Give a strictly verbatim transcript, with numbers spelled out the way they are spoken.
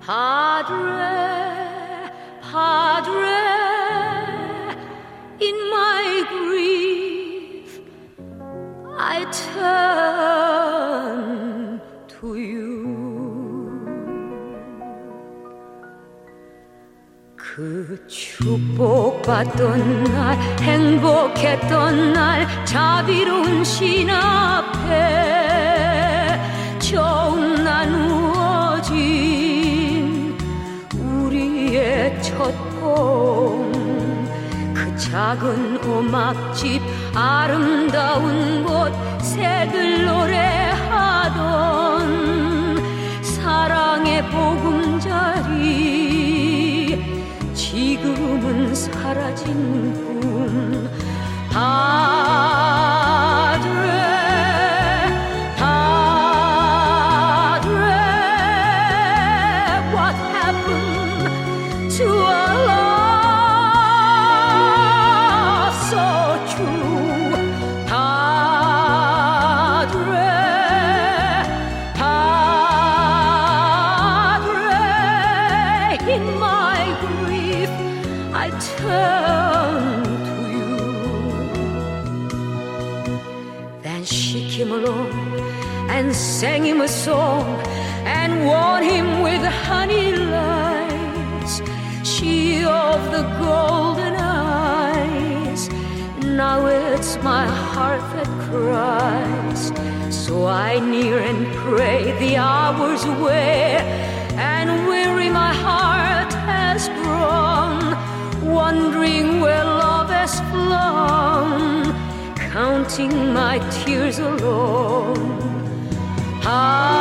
Padre, Padre, in my grief I turn to you. 그 축복받던 날, 행복했던 날, 자비로운 신 앞에 처음 나누어진 우리의 첫 봄. 그 작은 오막집, 아름다운 곳, 새들 노래하던 사랑의 보금자리, 지금은 사라진 꿈. Padre, Padre, what happened to our love so true? Padre, Padre, in my grief I turn to you. Then she came along and sang him a song and won him with honey lies. She of the golden eyes, now it's my heart that cries. So I kneel and pray the hours away, and weary my heart has grown, wondering where love has flown, counting my tears alone. Ah,